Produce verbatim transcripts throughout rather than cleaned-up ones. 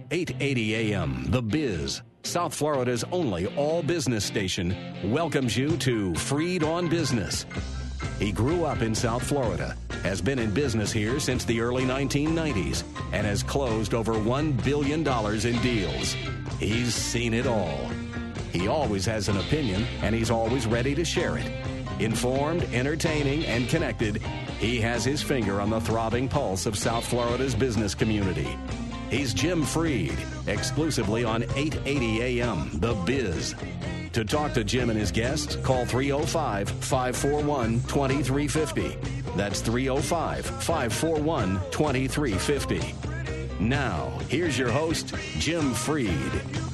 eight eighty A M, The Biz, South Florida's only all-business station, welcomes you to Freed on Business. He grew up in South Florida, has been in business here since the early nineteen nineties, and has closed over one billion dollars in deals. He's seen it all. He always has an opinion, and he's always ready to share it. Informed, entertaining, and connected, he has his finger on the throbbing pulse of South Florida's business community. He's Jim Freed, exclusively on eight eighty A M, The Biz. To talk to Jim and his guests, call three oh five, five four one, two three five oh. That's three oh five, five four one, two three five oh. Now, here's your host, Jim Freed.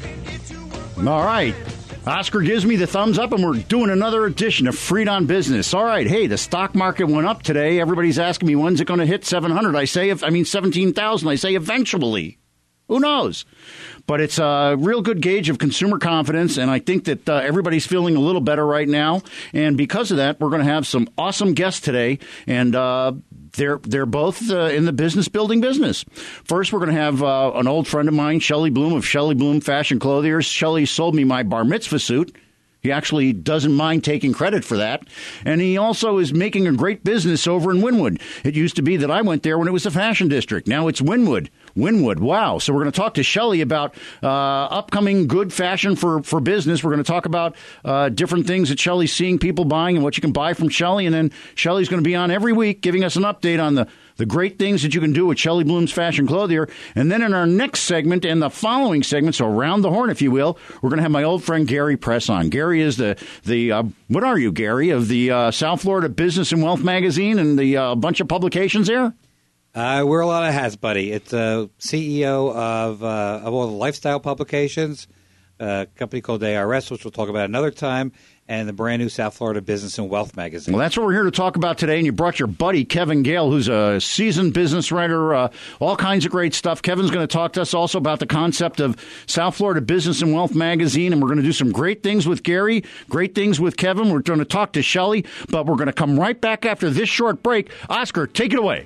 All right. Oscar gives me the thumbs up, and we're doing another edition of Freed on Business. All right. Hey, the stock market went up today. Everybody's asking me, when's it going to hit seven hundred? I say, I mean, seventeen thousand. I say eventually. Who knows? But it's a real good gauge of consumer confidence, and I think that uh, everybody's feeling a little better right now. And because of that, we're going to have some awesome guests today, and uh, they're they're both uh, in the business building business. First, we're going to have uh, an old friend of mine, Shelley Bloom of Shelley Bloom Fashion Clothiers. Shelley sold me my bar mitzvah suit. He actually doesn't mind taking credit for that. And he also is making a great business over in Wynwood. It used to be that I went there when it was a fashion district. Now it's Wynwood. Wynwood. Wow. So we're going to talk to Shelley about uh, upcoming good fashion for, for business. We're going to talk about uh, different things that Shelley's seeing people buying and what you can buy from Shelley. And then Shelley's going to be on every week giving us an update on the The great things that you can do with Shelley Bloom's Fashion Clothier. And then in our next segment and the following segment, so around the horn, if you will, we're going to have my old friend Gary Press on. Gary is the, the uh, what are you, Gary, of the uh, South Florida Business and Wealth Magazine and the uh, bunch of publications there? I wear a lot of hats, buddy. It's a C E O of, uh, of all the lifestyle publications, a company called A R S, which we'll talk about another time, and the brand new South Florida Business and Wealth Magazine. Well, that's what we're here to talk about today. And you brought your buddy, Kevin Gale, who's a seasoned business writer, uh, all kinds of great stuff. Kevin's going to talk to us also about the concept of South Florida Business and Wealth Magazine. And we're going to do some great things with Gary, great things with Kevin. We're going to talk to Shelley, but we're going to come right back after this short break. Oscar, take it away.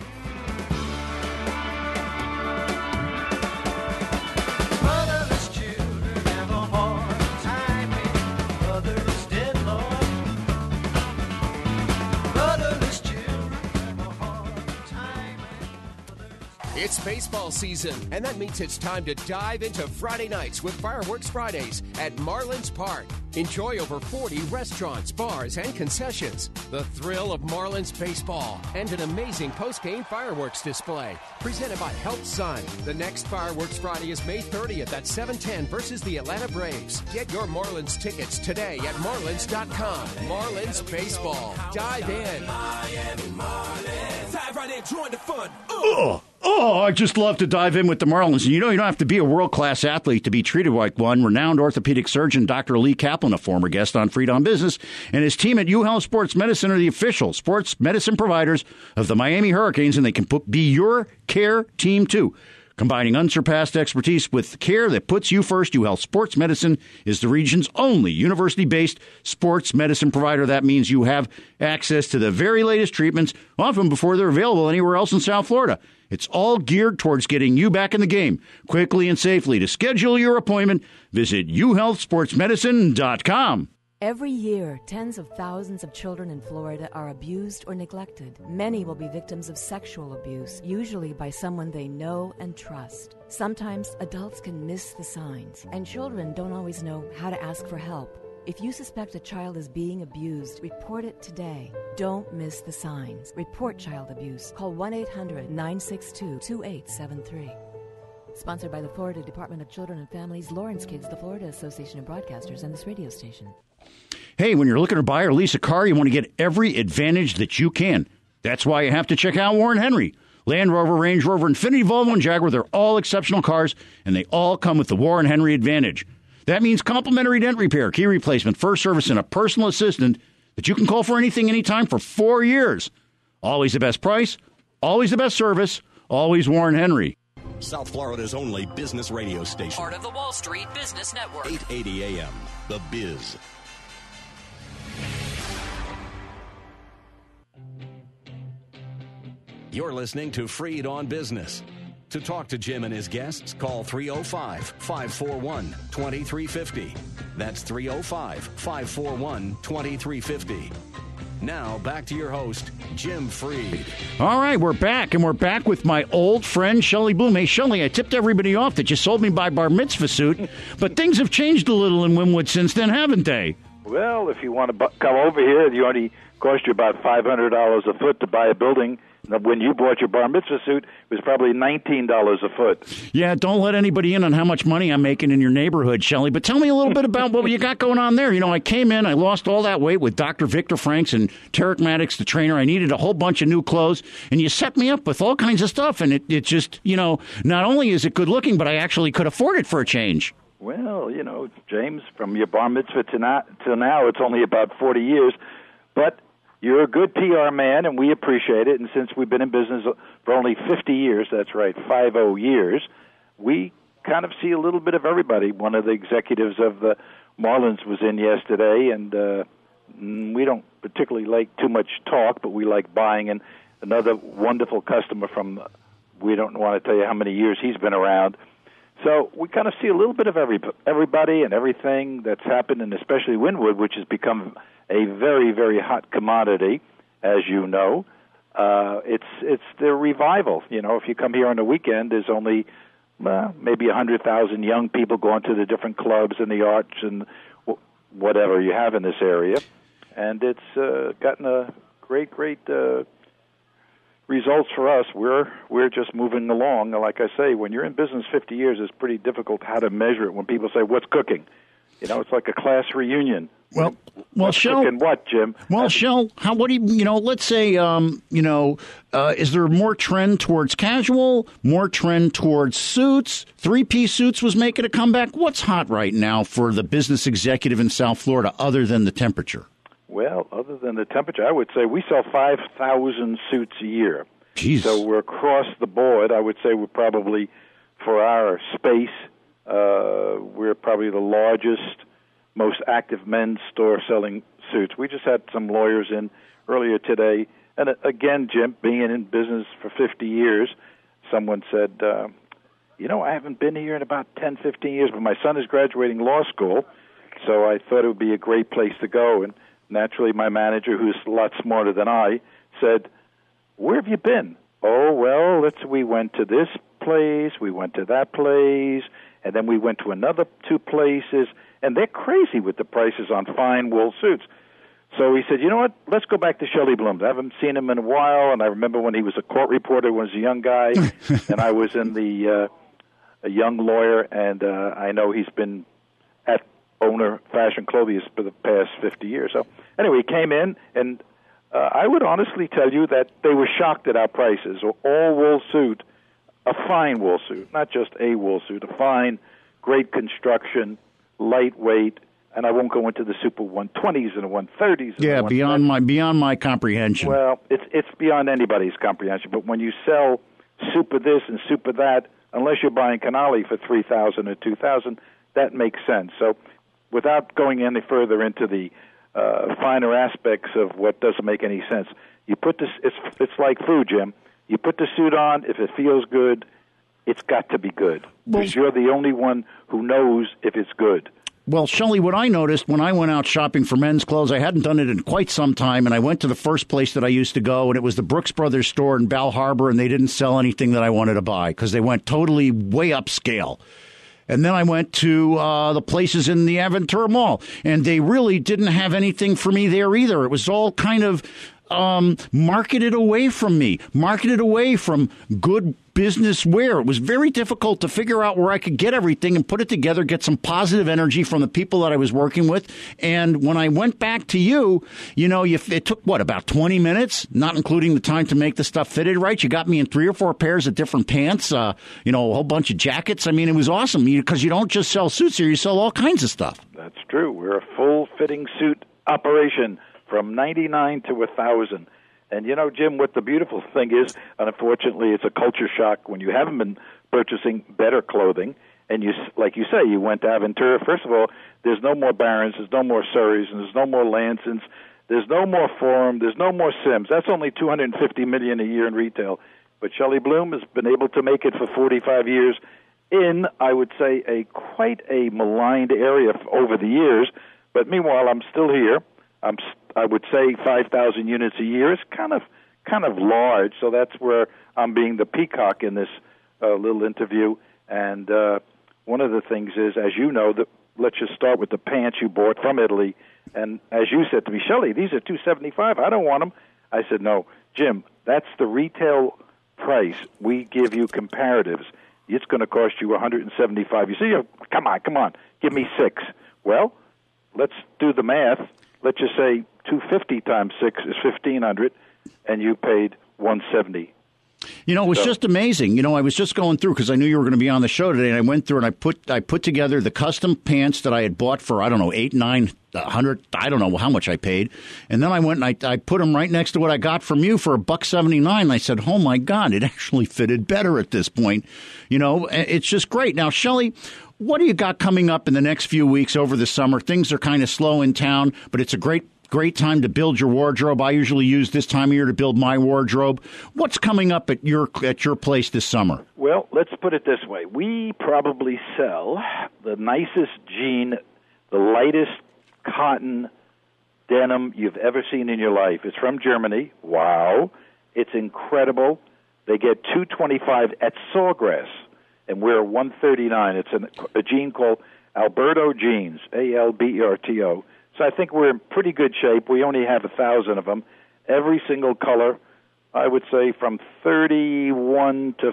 It's baseball season, and that means it's time to dive into Friday nights with Fireworks Fridays at Marlins Park. Enjoy over forty restaurants, bars, and concessions, the thrill of Marlins baseball, and an amazing post-game fireworks display presented by Health Sun. The next Fireworks Friday is May thirtieth at seven ten versus the Atlanta Braves. Get your Marlins tickets today at marlins dot com. Marlins baseball. Dive in. Miami Marlins. Dive right in, join the fun. Ugh. Oh, I just love to dive in with the Marlins. And you know, you don't have to be a world-class athlete to be treated like one. Renowned orthopedic surgeon Doctor Lee Kaplan, a former guest on Freed on Business, and his team at UHealth Sports Medicine are the official sports medicine providers of the Miami Hurricanes, and they can put, be your care team, too. Combining unsurpassed expertise with care that puts you first, UHealth Sports Medicine is the region's only university-based sports medicine provider. That means you have access to the very latest treatments, often before they're available anywhere else in South Florida. It's all geared towards getting you back in the game quickly and safely. To schedule your appointment, visit u health sports medicine dot com. Every year, tens of thousands of children in Florida are abused or neglected. Many will be victims of sexual abuse, usually by someone they know and trust. Sometimes adults can miss the signs, and children don't always know how to ask for help. If you suspect a child is being abused, report it today. Don't miss the signs. Report child abuse. Call one eight hundred nine six two two eight seven three. Sponsored by the Florida Department of Children and Families, Lawrence Kids, the Florida Association of Broadcasters, and this radio station. Hey, when you're looking to buy or lease a car, you want to get every advantage that you can. That's why you have to check out Warren Henry. Land Rover, Range Rover, Infiniti, Volvo, and Jaguar, they're all exceptional cars, and they all come with the Warren Henry Advantage. That means complimentary dent repair, key replacement, first service, and a personal assistant that you can call for anything, anytime for four years. Always the best price, always the best service, always Warren Henry. South Florida's only business radio station. Part of the Wall Street Business Network. eight eighty A M, The Biz. You're listening to Freed on Business. To talk to Jim and his guests, call three oh five, five four one, two three five oh. That's three oh five, five four one, two three five oh. Now, back to your host, Jim Freed. All right, we're back, and we're back with my old friend, Shelley Bloom. Hey, Shelley, I tipped everybody off that you sold me my bar mitzvah suit, but things have changed a little in Wynwood since then, haven't they? Well, if you want to bu- come over here, you only cost you about five hundred dollars a foot to buy a building. When you bought your bar mitzvah suit, it was probably nineteen dollars a foot. Yeah, don't let anybody in on how much money I'm making in your neighborhood, Shelley. But tell me a little bit about what you got going on there. You know, I came in, I lost all that weight with Doctor Victor Franks and Tarek Maddox, the trainer. I needed a whole bunch of new clothes, and you set me up with all kinds of stuff. And it, it just, you know, not only is it good looking, but I actually could afford it for a change. Well, you know, James, from your bar mitzvah to now, to now it's only about forty years. But you're a good P R man, and we appreciate it. And since we've been in business for only fifty years, that's right, fifty years, we kind of see a little bit of everybody. One of the executives of the Marlins was in yesterday, and uh, we don't particularly like too much talk, but we like buying. And another wonderful customer from, we don't want to tell you how many years he's been around. So we kind of see a little bit of every everybody and everything that's happened, and especially Wynwood, which has become a very, very hot commodity, as you know. Uh, it's it's the revival. You know, if you come here on the weekend, there's only uh, maybe one hundred thousand young people going to the different clubs and the arts and w- whatever you have in this area. And it's uh, gotten a great, great uh, results for us. We're we're just moving along. Like I say, when you're in business fifty years, it's pretty difficult how to measure it. When people say, "What's cooking?" You know, it's like a class reunion. Well, well, Shell. Cooking what, Jim? Well, Shell, how? What do you? You know, let's say, um, you know, uh, is there more trend towards casual, more trend towards suits? Three-piece suits was making a comeback. What's hot right now for the business executive in South Florida, other than the temperature? Well, other than the temperature, I would say we sell five thousand suits a year. Jeez. So we're across the board. I would say we're probably, for our space, uh, we're probably the largest, most active men's store selling suits. We just had some lawyers in earlier today. And uh, again, Jim, being in business for fifty years, someone said, uh, you know, I haven't been here in about ten, fifteen years, but my son is graduating law school, so I thought it would be a great place to go. And naturally, my manager, who's a lot smarter than I, said, where have you been? Oh, well, let's. we went to this place, we went to that place, and then we went to another two places, and they're crazy with the prices on fine wool suits. So he said, you know what, let's go back to Shelley Bloom. I haven't seen him in a while, and I remember when he was a court reporter when he was a young guy, and I was in the uh, a young lawyer, and uh, I know he's been at Owner Fashion Clothing for the past fifty years. So anyway, he came in, and uh, I would honestly tell you that they were shocked at our prices. All wool suit, a fine wool suit, not just a wool suit, a fine, great construction, lightweight, and I won't go into the super one twenties and the one thirties. And yeah, the beyond my beyond my comprehension. Well, it's it's beyond anybody's comprehension. But when you sell super this and super that, unless you're buying Canali for three thousand or two thousand, that makes sense. So, without going any further into the uh, finer aspects of what doesn't make any sense, you put this. It's it's like food, Jim. You put the suit on. If it feels good, it's got to be good, because you're the only one who knows if it's good. Well, Shelley, what I noticed when I went out shopping for men's clothes, I hadn't done it in quite some time, and I went to the first place that I used to go, and it was the Brooks Brothers store in Bal Harbor, and they didn't sell anything that I wanted to buy because they went totally way upscale. And then I went to uh, the places in the Aventura Mall, and they really didn't have anything for me there either. It was all kind of um, marketed away from me, marketed away from good business wear. It was very difficult to figure out where I could get everything and put it together, get some positive energy from the people that I was working with. And when I went back to you, you know, you, it took, what, about twenty minutes, not including the time to make the stuff fitted right. You got me in three or four pairs of different pants, uh, you know, a whole bunch of jackets. I mean, it was awesome because you, you don't just sell suits here, you sell all kinds of stuff. That's true. We're a full-fitting suit operation from ninety-nine to one thousand. And, you know, Jim, what the beautiful thing is, unfortunately, it's a culture shock when you haven't been purchasing better clothing. And, you, like you say, you went to Aventura. First of all, there's no more Barons, there's no more Surreys, and there's no more Lansons. There's no more Forum, there's no more Sims. That's only two hundred fifty million dollars a year in retail. But Shelley Bloom has been able to make it for forty-five years in, I would say, a quite a maligned area over the years. But meanwhile, I'm still here. I'm, I would say five thousand units a year is kind of kind of large, so that's where I'm being the peacock in this uh, little interview. And uh, one of the things is, as you know, that let's just start with the pants you bought from Italy. And as you said to me, Shelley, these are two hundred seventy-five dollars. I don't want them. I said, no, Jim, that's the retail price. We give you comparatives. It's going to cost you one hundred seventy-five dollars. You say, come on, come on, give me six. Well, let's do the math. Let's just say two hundred fifty times six is fifteen hundred, and you paid one hundred seventy dollars. You know, it was so, just amazing. You know, I was just going through because I knew you were going to be on the show today, and I went through and I put I put together the custom pants that I had bought for, I don't know, eight, nine, a hundred. I don't know how much I paid, and then I went and I, I put them right next to what I got from you for a buck seventy nine. And I said, "Oh my God, it actually fitted better at this point." You know, it's just great. Now, Shelley, what do you got coming up in the next few weeks over the summer? Things are kind of slow in town, but it's a great. Great time to build your wardrobe. I usually use this time of year to build my wardrobe. What's coming up at your at your place this summer? Well, let's put it this way. We probably sell the nicest jean, the lightest cotton denim you've ever seen in your life. It's from Germany. Wow. It's incredible. They get two twenty-five at Sawgrass, and we're one thirty-nine. It's an, a jean called Alberto Jeans, A L B E R T O. So I think we're in pretty good shape. We only have a thousand of them. Every single color, I would say from thirty-one to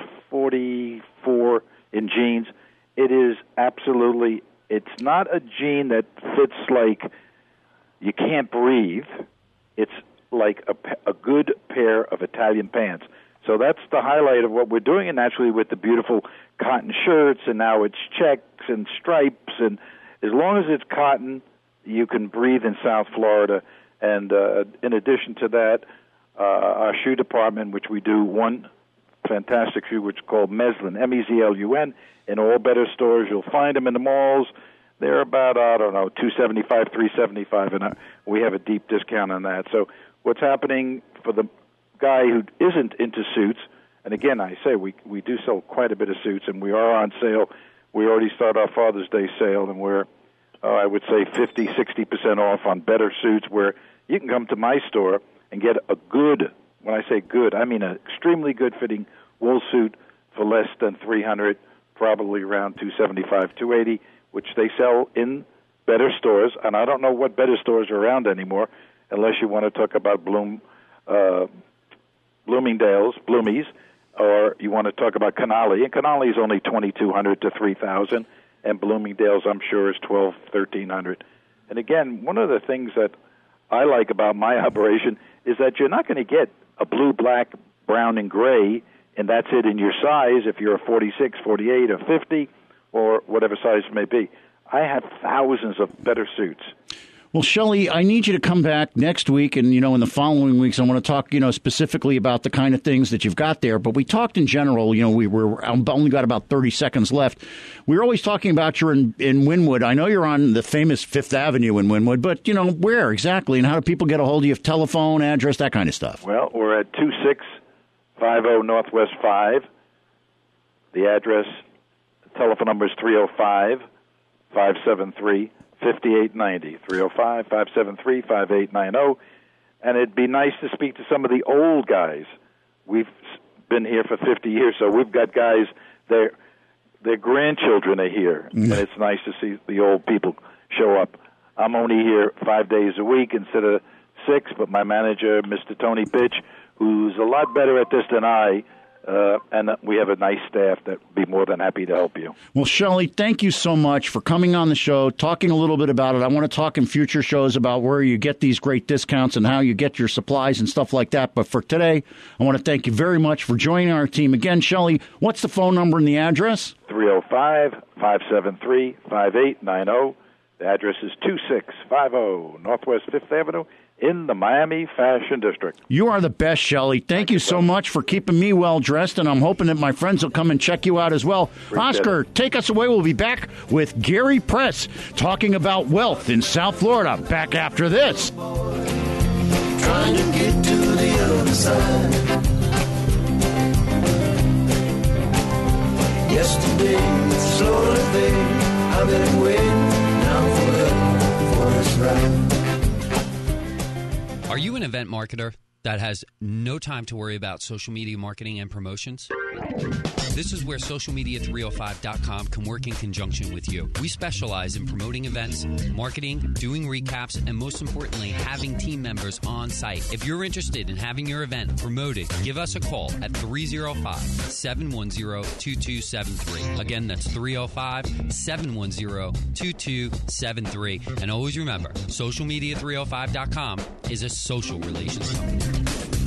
forty-four in jeans. It is absolutely, it's not a jean that fits like you can't breathe. It's like a, a good pair of Italian pants. So that's the highlight of what we're doing, and naturally with the beautiful cotton shirts, and now it's checks and stripes, and as long as it's cotton, you can breathe in South Florida. And uh, in addition to that, uh, our shoe department, which we do one fantastic shoe, which is called Meslin, M E Z L U N, in all better stores. You'll find them in the malls. They're about, I don't know, two seventy-five, three seventy-five, and uh, we have a deep discount on that. So what's happening for the guy who isn't into suits, and again, I say we, we do sell quite a bit of suits, and we are on sale. We already started our Father's Day sale, and we're Uh, I would say fifty, sixty percent off on better suits, where you can come to my store and get a good, when I say good, I mean an extremely good-fitting wool suit for less than three hundred dollars, probably around two seventy-five, two eighty, which they sell in better stores. And I don't know what better stores are around anymore, unless you want to talk about Bloom, uh, Bloomingdale's, Bloomies, or you want to talk about Canali. And Canali is only twenty-two hundred to three thousand. And Bloomingdale's, I'm sure, is twelve, thirteen hundred. And again, one of the things that I like about my operation is that you're not going to get a blue, black, brown, and gray, and that's it in your size if you're a forty-six, forty-eight, or fifty, or whatever size it may be. I have thousands of better suits. Well, Shelley, I need you to come back next week, and, you know, in the following weeks, I want to talk, you know, specifically about the kind of things that you've got there. But we talked in general, you know, we were only got about thirty seconds left. We were always talking about you're in, in Wynwood. I know you're on the famous Fifth Avenue in Wynwood, but, you know, where exactly, and how do people get a hold of you? Telephone, address, that kind of stuff. Well, we're at two six five zero Northwest five. The address, the telephone number is three oh five, five seven three, fifty-eight ninety, three oh five, five seven three, five eight nine oh. And it'd be nice to speak to some of the old guys. We've been here for fifty years, so we've got guys, their, their grandchildren are here, mm-hmm. and it's nice to see the old people show up. I'm only here five days a week instead of six, but my manager, Mister Tony Pitch, who's a lot better at this than I, Uh, and we have a nice staff that would be more than happy to help you. Well, Shelley, thank you so much for coming on the show, talking a little bit about it. I want to talk in future shows about where you get these great discounts and how you get your supplies and stuff like that. But for today, I want to thank you very much for joining our team. Again, Shelley, what's the phone number and the address? three oh five, five seven three, five eight nine oh. The address is two six five zero Northwest fifth Avenue in the Miami Fashion District. You are the best, Shelley. Thank, Thank you so buddy. much for keeping me well-dressed, and I'm hoping that my friends will come and check you out as well. Appreciate Oscar, it. Take us away. We'll be back with Gary Press talking about wealth in South Florida. Back after this. Trying to get to the other side. Yesterday, it's slowly fading. I've been waiting now forever for this ride. Are you an event marketer that has no time to worry about social media marketing and promotions? This is where social media three oh five dot com can work in conjunction with you. We specialize in promoting events, marketing, doing recaps, and most importantly, having team members on site. If you're interested in having your event promoted, give us a call at three oh five, seven one zero, two two seven three. Again, that's three oh five, seven one zero, two two seven three. And always remember, social media three oh five dot com is a social relations company.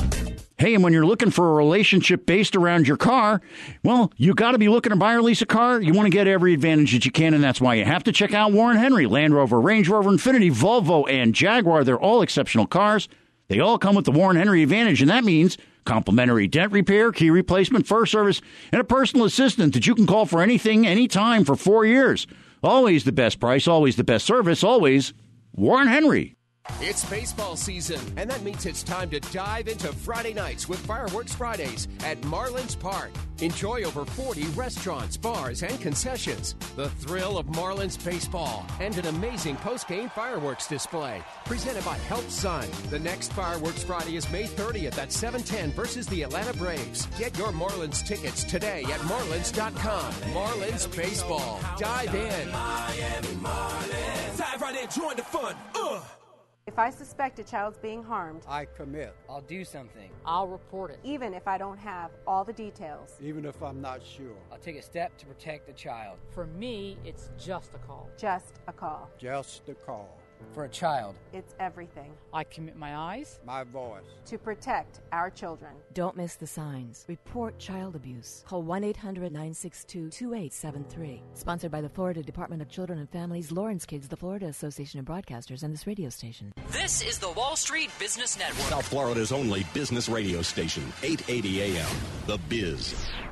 Hey, and when you're looking for a relationship based around your car, well, you got to be looking to buy or lease a car. You want to get every advantage that you can, and that's why you have to check out Warren Henry. Land Rover, Range Rover, Infiniti, Volvo, and Jaguar. They're all exceptional cars. They all come with the Warren Henry advantage, and that means complimentary dent repair, key replacement, first service, and a personal assistant that you can call for anything, anytime for four years. Always the best price, always the best service, always Warren Henry. It's baseball season, and that means it's time to dive into Friday nights with Fireworks Fridays at Marlins Park. Enjoy over forty restaurants, bars, and concessions, the thrill of Marlins baseball, and an amazing post-game fireworks display presented by Health Sun. The next Fireworks Friday is May thirtieth at seven ten versus the Atlanta Braves. Get your Marlins tickets today at marlins dot com. Marlins baseball. Dive in. Miami Marlins. Dive right in, join the fun. Ugh. If I suspect a child's being harmed, I commit. I'll do something. I'll report it. Even if I don't have all the details. Even if I'm not sure. I'll take a step to protect the child. For me, it's just a call. Just a call. Just a call. For a child, it's everything. I commit my eyes, my voice, to protect our children. Don't miss the signs. Report child abuse. Call one eight hundred, nine six two, two eight seven three. Sponsored by the Florida Department of Children and Families, Lawrence Kids, the Florida Association of Broadcasters, and this radio station. This is the Wall Street Business Network, South Florida's only business radio station, eight eighty A M, The Biz.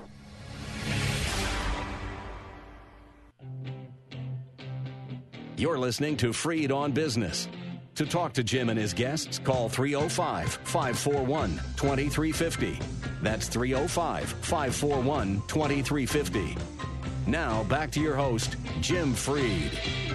You're listening to Freed on Business. To talk to Jim and his guests, call three oh five, five four one, two three five oh. That's three oh five, five four one, two three five oh. Now, back to your host, Jim Freed.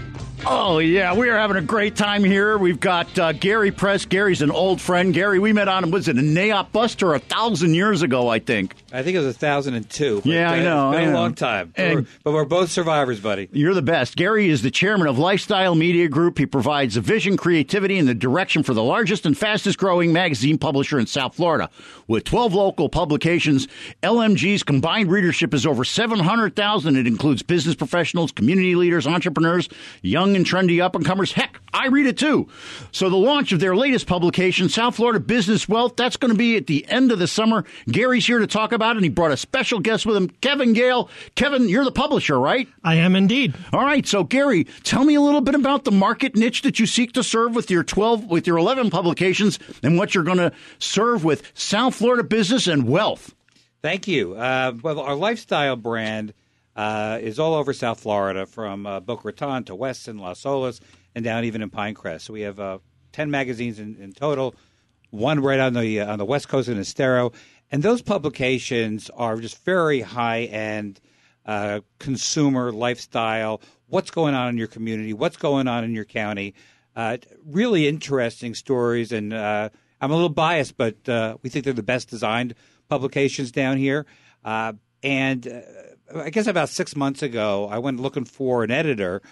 Oh, yeah, we are having a great time here. We've got uh, Gary Press. Gary's an old friend. Gary, we met on, was it a N A O P Buster a thousand years ago, I think? I think it was a thousand and two. Yeah, I know. It's been I a know. long time. But And we're, but we're both survivors, buddy. You're the best. Gary is the chairman of Lifestyle Media Group. He provides the vision, creativity, and the direction for the largest and fastest growing magazine publisher in South Florida. With twelve local publications, L M G's combined readership is over seven hundred thousand. It includes business professionals, community leaders, entrepreneurs, young and trendy up-and-comers. Heck, I read it too. So the launch of their latest publication, South Florida Business Wealth, that's going to be at the end of the summer. Gary's here to talk about it, and he brought a special guest with him, Kevin Gale. Kevin, you're the publisher, right? I am indeed. All right. So, Gary, tell me a little bit about the market niche that you seek to serve with your twelve, with your eleven publications, and what you're going to serve with South Florida Business and Wealth. Thank you. Uh, well, our lifestyle brand uh, is all over South Florida, from uh, Boca Raton to Weston, Las Olas, and down even in Pinecrest. So we have uh, ten magazines in, in total, one right on the uh, on the West Coast in Estero. And those publications are just very high-end uh, consumer lifestyle, what's going on in your community, what's going on in your county, uh, really interesting stories. And uh, I'm a little biased, but uh, we think they're the best designed publications down here. Uh, and uh, I guess about six months ago, I went looking for an editor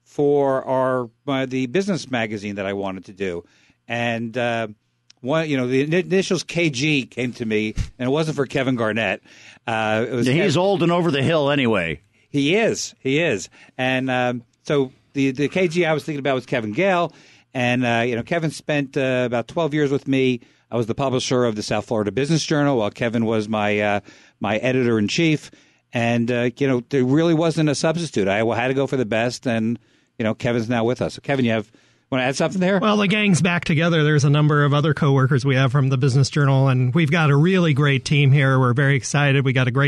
for our uh, the business magazine that I wanted to do. And uh, one, you know, the initials K G came to me, and it wasn't for Kevin Garnett. Uh, it was He's Kevin. old and over the hill anyway. He is. He is. And um, so the, the K G I was thinking about was Kevin Gale. And, uh, you know, Kevin spent uh, about twelve years with me. I was the publisher of the South Florida Business Journal, while Kevin was my uh, my editor-in-chief. And, uh, you know, there really wasn't a substitute. I had to go for the best, and, you know, Kevin's now with us. So, Kevin, you have want to add something there? Well, the gang's back together. There's a number of other coworkers we have from the Business Journal, and we've got a really great team here. We're very excited. We got a great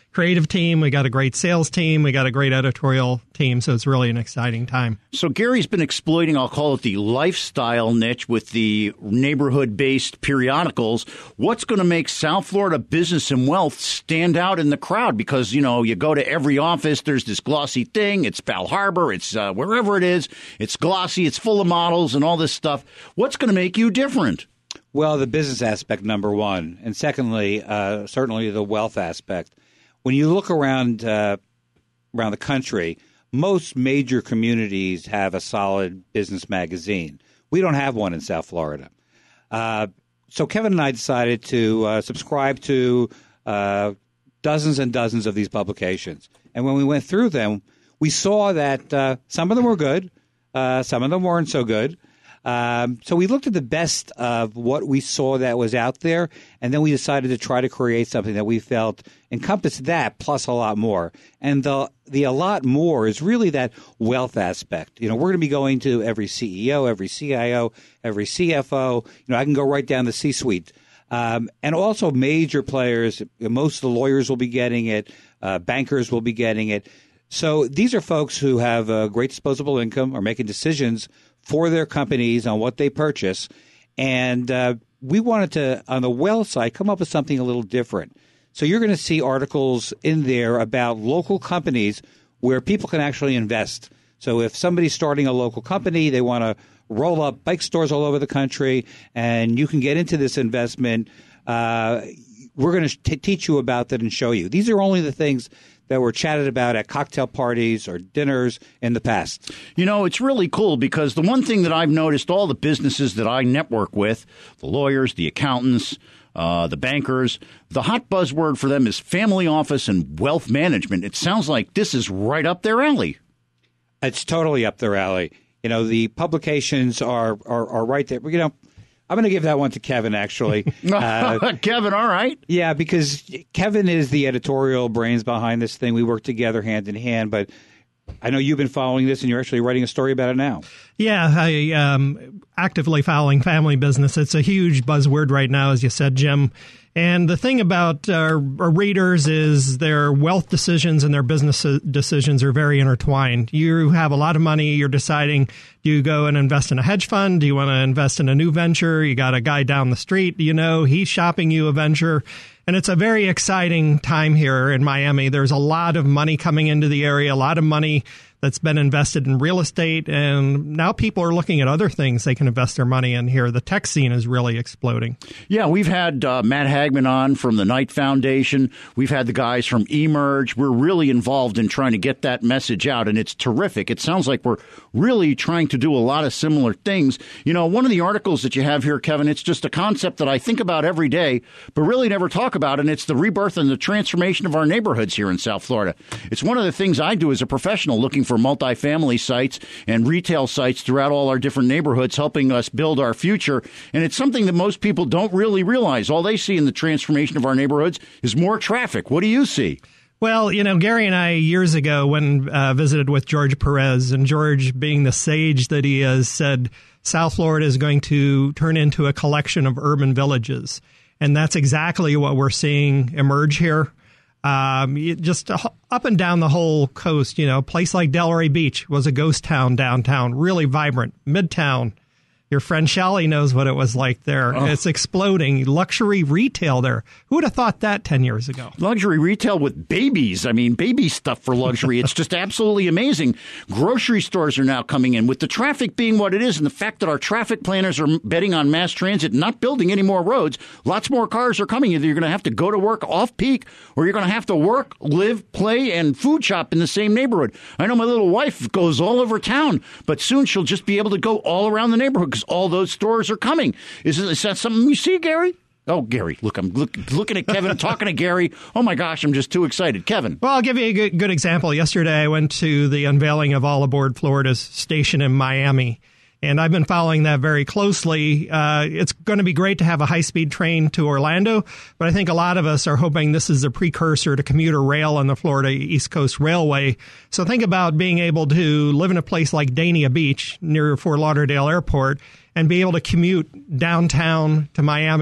creative team. We got a great sales team. We got a great editorial team. So it's really an exciting time. So Gary's been exploiting, I'll call it the lifestyle niche with the neighborhood-based periodicals. What's going to make South Florida Business and Wealth stand out in the crowd? Because, you know, you go to every office, there's this glossy thing. It's Bal Harbor. It's uh, wherever it is. It's glossy. It's full of models and all this stuff. What's going to make you different? Well, the business aspect, number one. And secondly, uh, certainly the wealth aspect. When you look around uh, around the country, most major communities have a solid business magazine. We don't have one in South Florida. Uh, so Kevin and I decided to uh, subscribe to uh, dozens and dozens of these publications. And when we went through them, we saw that uh, some of them were good, uh, some of them weren't so good. Um, so we looked at the best of what we saw that was out there, and then we decided to try to create something that we felt encompassed that plus a lot more. And the the a lot more is really that wealth aspect. You know, we're going to be going to every C E O, every C I O, every C F O. You know, I can go right down the C-suite. Um, and also major players. Most of the lawyers will be getting it. Uh, bankers will be getting it. So these are folks who have a great disposable income, are making decisions for their companies on what they purchase. And uh, we wanted to, on the wealth side, come up with something a little different. So you're going to see articles in there about local companies where people can actually invest. So if somebody's starting a local company, they want to roll up bike stores all over the country, and you can get into this investment, uh, we're going to t- teach you about that and show you. These are only the things that were chatted about at cocktail parties or dinners in the past. You know, it's really cool because the one thing that I've noticed, all the businesses that I network with, the lawyers, the accountants, uh, the bankers, the hot buzzword for them is family office and wealth management. It sounds like this is right up their alley. It's totally up their alley. You know, the publications are, are, are right there. You know, I'm going to give that one to Kevin, actually. Uh, Kevin, all right. Yeah, because Kevin is the editorial brains behind this thing. We work together hand in hand, but I know you've been following this, and you're actually writing a story about it now. Yeah, I um, actively following family business. It's a huge buzzword right now, as you said, Jim. And the thing about our, our readers is their wealth decisions and their business decisions are very intertwined. You have a lot of money. You're deciding, do you go and invest in a hedge fund? Do you want to invest in a new venture? You got a guy down the street, you know, he's shopping you a venture. And it's a very exciting time here in Miami. There's a lot of money coming into the area, a lot of money that's been invested in real estate, and now people are looking at other things they can invest their money in here. The tech scene is really exploding. Yeah, we've had uh, Matt Hagman on from the Knight Foundation. We've had the guys from eMerge. We're really involved in trying to get that message out, and it's terrific. It sounds like we're really trying to do a lot of similar things. You know, one of the articles that you have here, Kevin, it's just a concept that I think about every day, but really never talk about, and it's the rebirth and the transformation of our neighborhoods here in South Florida. It's one of the things I do as a professional, looking for multifamily sites and retail sites throughout all our different neighborhoods, helping us build our future. And it's something that most people don't really realize. All they see in the transformation of our neighborhoods is more traffic. What do you see? Well, you know, Gary and I years ago when uh, visited with George Perez, and George, being the sage that he is, said South Florida is going to turn into a collection of urban villages. And that's exactly what we're seeing emerge here. Um, just up and down the whole coast, you know, a place like Delray Beach was a ghost town downtown, really vibrant. Midtown, your friend Shelley knows what it was like there. Oh. It's exploding. Luxury retail there. Who would have thought that ten years ago? Luxury retail with babies. I mean, baby stuff for luxury. It's just absolutely amazing. Grocery stores are now coming in with the traffic being what it is, and the fact that our traffic planners are betting on mass transit, not building any more roads. Lots more cars are coming. Either you're going to have to go to work off peak, or you're going to have to work, live, play, and food shop in the same neighborhood. I know my little wife goes all over town, but soon she'll just be able to go all around the neighborhood, all those stores are coming. Is, is that something you see, Gary? Oh, Gary, look, I'm look, looking at Kevin, talking to Gary. Oh, my gosh, I'm just too excited. Kevin. Well, I'll give you a good, good example. Yesterday, I went to the unveiling of All Aboard Florida's station in Miami, and I've been following that very closely. Uh, it's going to be great to have a high-speed train to Orlando, but I think a lot of us are hoping this is a precursor to commuter rail on the Florida East Coast Railway. So think about being able to live in a place like Dania Beach near Fort Lauderdale Airport and be able to commute downtown to Miami,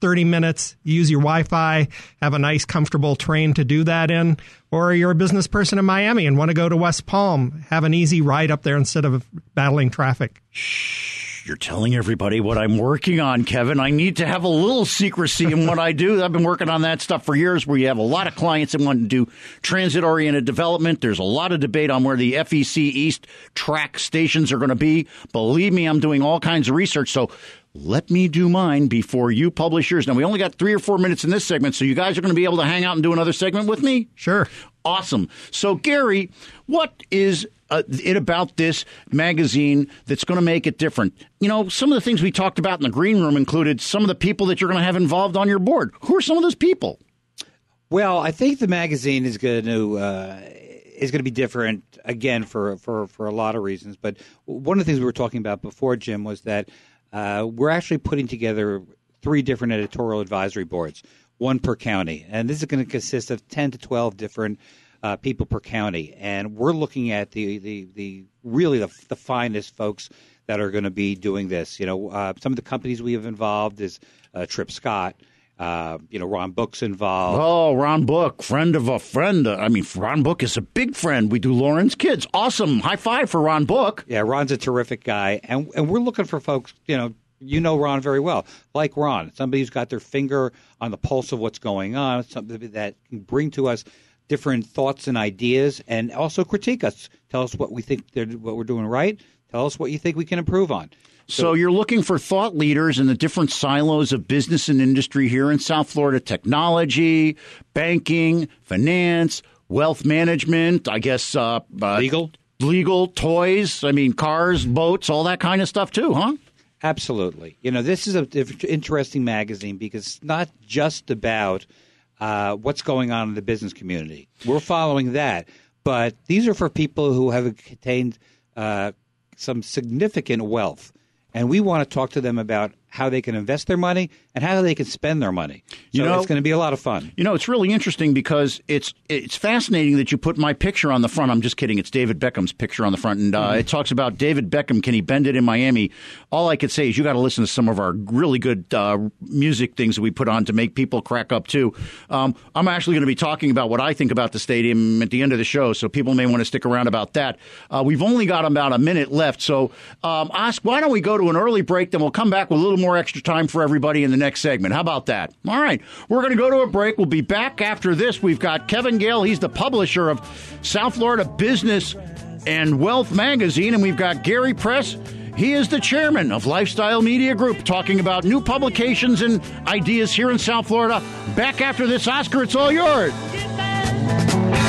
thirty minutes, use your Wi-Fi, have a nice, comfortable train to do that in. Or you're a business person in Miami and want to go to West Palm, have an easy ride up there instead of battling traffic. Shh, you're telling everybody what I'm working on, Kevin. I need to have a little secrecy in what I do. I've been working on that stuff for years, where you have a lot of clients that want to do transit-oriented development. There's a lot of debate on where the F E C East track stations are going to be. Believe me, I'm doing all kinds of research, so let me do mine before you publish yours. Now, we only got three or four minutes in this segment, so you guys are going to be able to hang out and do another segment with me? Sure. Awesome. So, Gary, what is uh, it about this magazine that's going to make it different? You know, some of the things we talked about in the green room included some of the people that you're going to have involved on your board. Who are some of those people? Well, I think the magazine is going to uh, is going to be different, again, for, for, for a lot of reasons. But one of the things we were talking about before, Jim, was that Uh, we're actually putting together three different editorial advisory boards, one per county. And this is going to consist of ten to twelve different uh, people per county. And we're looking at the, the, the really the, the finest folks that are going to be doing this. You know, uh, some of the companies we have involved is uh, Trip Scott. Uh, you know, Ron Book's involved. Oh, Ron Book, friend of a friend. I mean, Ron Book is a big friend. We do Lauren's Kids. Awesome. High five for Ron Book. Yeah, Ron's a terrific guy. And and we're looking for folks, you know, you know Ron very well. Like Ron, somebody who's got their finger on the pulse of what's going on, something that can bring to us different thoughts and ideas and also critique us. Tell us what we think they're, what we're doing right. Tell us what you think we can improve on. So, so you're looking for thought leaders in the different silos of business and industry here in South Florida: technology, banking, finance, wealth management, I guess uh, uh, legal, legal, toys, I mean, cars, boats, all that kind of stuff too, huh? Absolutely. You know, this is an interesting magazine because it's not just about uh, what's going on in the business community. We're following that. But these are for people who have attained uh, some significant wealth. And we want to talk to them about how they can invest their money and how they can spend their money. So you know, it's going to be a lot of fun. You know, it's really interesting because it's it's fascinating that you put my picture on the front. I'm just kidding. It's David Beckham's picture on the front. And uh, mm-hmm. it talks about David Beckham. Can he bend it in Miami? All I could say is you got to listen to some of our really good uh, music things that we put on to make people crack up, too. Um, I'm actually going to be talking about what I think about the stadium at the end of the show, so people may want to stick around about that. Uh, we've only got about a minute left. So, um, Oscar, why don't we go to an early break, then we'll come back with a little more extra time for everybody in the next segment. How about that? All right. We're going to go to a break. We'll be back after this. We've got Kevin Gale. He's the publisher of South Florida Business and Wealth Magazine. And we've got Gary Press. He is the chairman of Lifestyle Media Group, talking about new publications and ideas here in South Florida. Back after this. Oscar, it's all yours. Get back,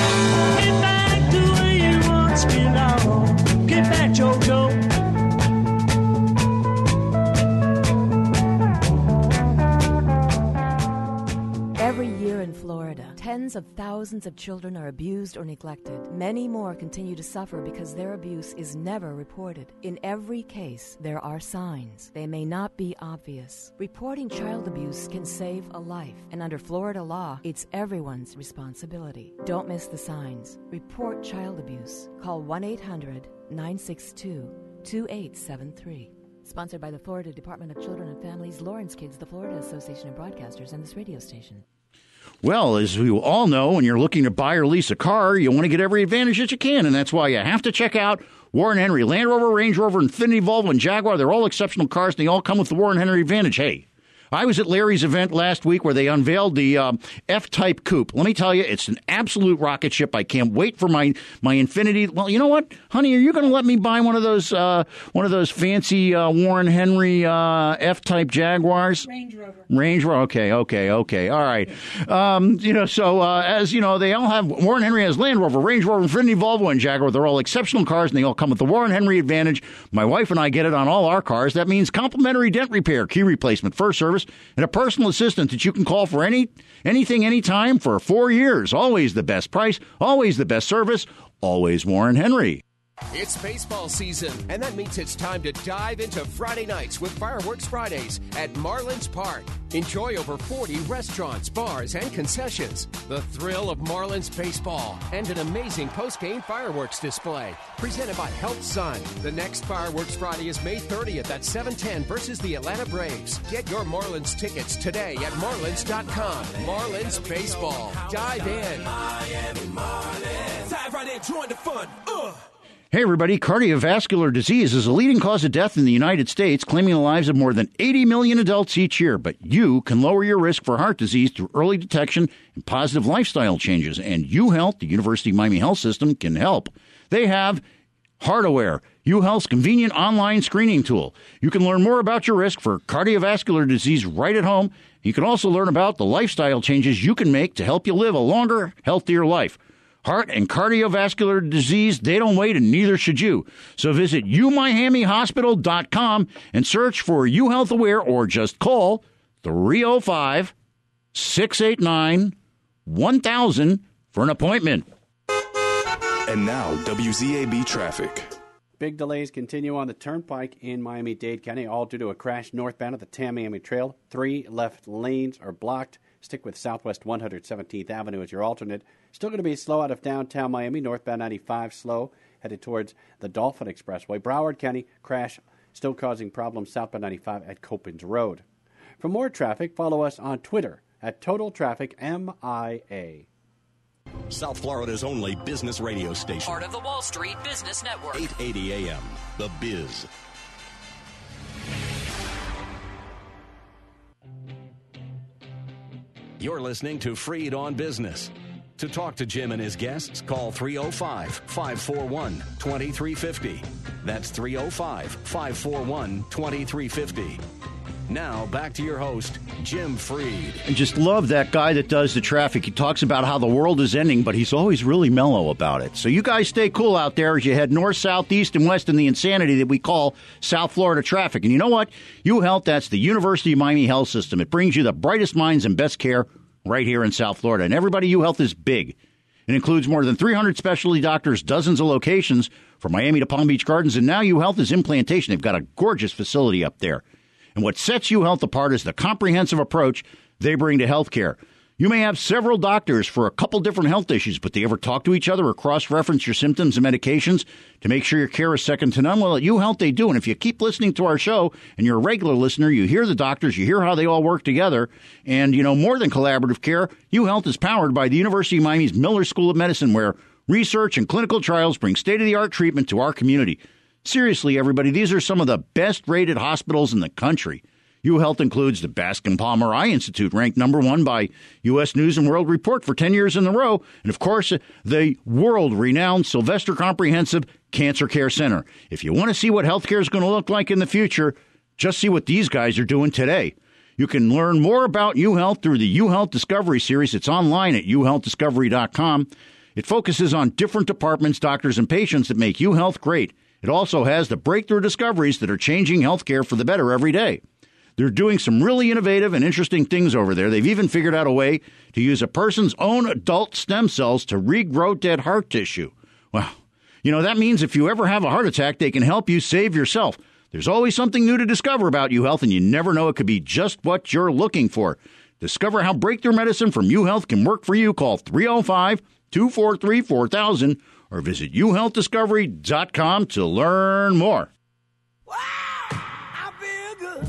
get back to where you once belonged. Get back, JoJo. Every year in Florida, tens of thousands of children are abused or neglected. Many more continue to suffer because their abuse is never reported. In every case, there are signs. They may not be obvious. Reporting child abuse can save a life, and under Florida law, it's everyone's responsibility. Don't miss the signs. Report child abuse. Call one eight hundred nine six two two eight seven three. Sponsored by the Florida Department of Children and Families, Lauren's Kids, the Florida Association of Broadcasters, and this radio station. Well, as we all know, when you're looking to buy or lease a car, you want to get every advantage that you can, and that's why you have to check out Warren Henry. Land Rover, Range Rover, Infiniti, Volvo, and Jaguar, they're all exceptional cars, and they all come with the Warren Henry advantage. Hey, I was at Larry's event last week where they unveiled the um, F-Type Coupe. Let me tell you, it's an absolute rocket ship. I can't wait for my my Infiniti. Well, you know what, honey, are you going to let me buy one of those uh, one of those fancy uh, Warren Henry uh, F-Type Jaguars? Range Rover. Range Rover. Okay, okay, okay. All right. Um, you know, so uh, as you know, they all have Warren Henry has Land Rover, Range Rover, Infiniti, Volvo, and Jaguar. They're all exceptional cars, and they all come with the Warren Henry advantage. My wife and I get it on all our cars. That means complimentary dent repair, key replacement, first service, and a personal assistant that you can call for any anything, anytime for four years. Always the best price, always the best service, always Warren Henry. It's baseball season, and that means it's time to dive into Friday nights with Fireworks Fridays at Marlins Park. Enjoy over forty restaurants, bars, and concessions, the thrill of Marlins baseball, and an amazing post-game fireworks display presented by Health Sun. The next Fireworks Friday is May thirtieth at seven ten versus the Atlanta Braves. Get your Marlins tickets today at marlins dot com. Marlins baseball. Dive in. Miami Marlins. Dive right in, join the fun. Ugh. Hey, everybody. Cardiovascular disease is a leading cause of death in the United States, claiming the lives of more than eighty million adults each year. But you can lower your risk for heart disease through early detection and positive lifestyle changes. And UHealth, the University of Miami Health System, can help. They have HeartAware, UHealth's convenient online screening tool. You can learn more about your risk for cardiovascular disease right at home. You can also learn about the lifestyle changes you can make to help you live a longer, healthier life. Heart and cardiovascular disease, they don't wait, and neither should you. So visit u miami hospital dot com and search for UHealth Aware, or just call three oh five, six eight nine, one thousand for an appointment. And now, W Z A B traffic. Big delays continue on the Turnpike in Miami-Dade County, all due to a crash northbound at the Tamiami Trail. Three left lanes are blocked. Stick with Southwest one hundred seventeenth Avenue as your alternate. Still going to be slow out of downtown Miami. Northbound ninety-five slow, headed towards the Dolphin Expressway. Broward County crash still causing problems southbound ninety-five at Copans Road. For more traffic, follow us on Twitter at Total Traffic M I A. South Florida's only business radio station. Part of the Wall Street Business Network. eight eighty A M, The Biz. You're listening to Freed on Business. To talk to Jim and his guests, call three oh five, five four one, two three five oh. That's three oh five, five four one, two three five oh. Now, back to your host, Jim Freed. I just love that guy that does the traffic. He talks about how the world is ending, but he's always really mellow about it. So you guys stay cool out there as you head north, south, east, and west in the insanity that we call South Florida traffic. And you know what? UHealth, that's the University of Miami Health System. It brings you the brightest minds and best care right here in South Florida. And everybody, UHealth is big. It includes more than three hundred specialty doctors, dozens of locations from Miami to Palm Beach Gardens, and now UHealth is implantation. They've got a gorgeous facility up there. And what sets UHealth apart is the comprehensive approach they bring to health care. You may have several doctors for a couple different health issues, but they ever talk to each other or cross-reference your symptoms and medications to make sure your care is second to none? Well, at UHealth, they do. And if you keep listening to our show and you're a regular listener, you hear the doctors, you hear how they all work together. And, you know, more than collaborative care, UHealth is powered by the University of Miami's Miller School of Medicine, where research and clinical trials bring state-of-the-art treatment to our community. Seriously, everybody, these are some of the best-rated hospitals in the country. UHealth includes the Bascom Palmer Eye Institute, ranked number one by U S News and World Report for ten years in a row. And, of course, the world-renowned Sylvester Comprehensive Cancer Care Center. If you want to see what healthcare is going to look like in the future, just see what these guys are doing today. You can learn more about UHealth through the UHealth Discovery Series. It's online at u health discovery dot com. It focuses on different departments, doctors, and patients that make UHealth great. It also has the breakthrough discoveries that are changing healthcare for the better every day. They're doing some really innovative and interesting things over there. They've even figured out a way to use a person's own adult stem cells to regrow dead heart tissue. Well, you know, that means if you ever have a heart attack, they can help you save yourself. There's always something new to discover about UHealth, and you never know, it could be just what you're looking for. Discover how breakthrough medicine from UHealth can work for you. Call three oh five, two four three, four thousand or visit u health discovery dot com to learn more. Wow, I feel good.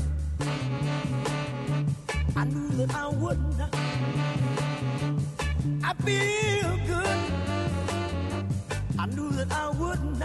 I knew that I wouldn't. I feel good. I knew that I wouldn't.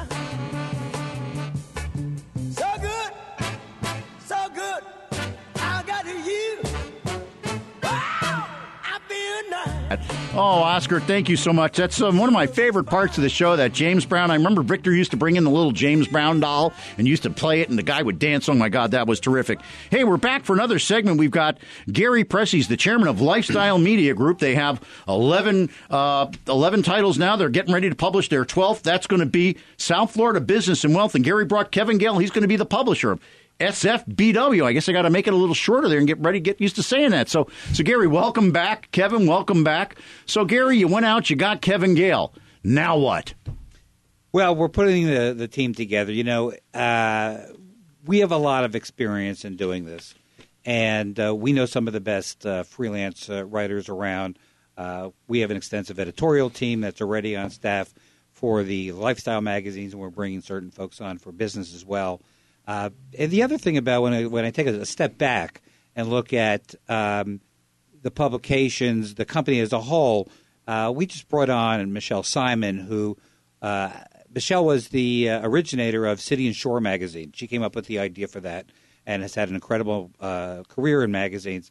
So good, so good. I got you. Wow, I feel nice. Oh, Oscar, thank you so much. That's um, one of my favorite parts of the show, that James Brown. I remember Victor used to bring in the little James Brown doll and used to play it, and the guy would dance. Oh, my God, that was terrific. Hey, we're back for another segment. We've got Gary Pressey, the chairman of Lifestyle Media Group. They have eleven, uh, eleven titles now. They're getting ready to publish their twelfth. That's going to be South Florida Business and Wealth. And Gary brought Kevin Gale. He's going to be the publisher of S F B W. I guess I got to make it a little shorter there and get ready, get used to saying that. So, so Gary, welcome back. Kevin, welcome back. So, Gary, you went out, you got Kevin Gale. Now what? Well, we're putting the, the team together. You know, uh, we have a lot of experience in doing this, and uh, we know some of the best uh, freelance uh, writers around. Uh, we have an extensive editorial team that's already on staff for the lifestyle magazines, and we're bringing certain folks on for business as well. Uh, and the other thing about when I, when I take a, a step back and look at um, the publications, the company as a whole, uh, we just brought on Michelle Simon, who uh, – Michelle was the uh, originator of City and Shore magazine. She came up with the idea for that and has had an incredible uh, career in magazines.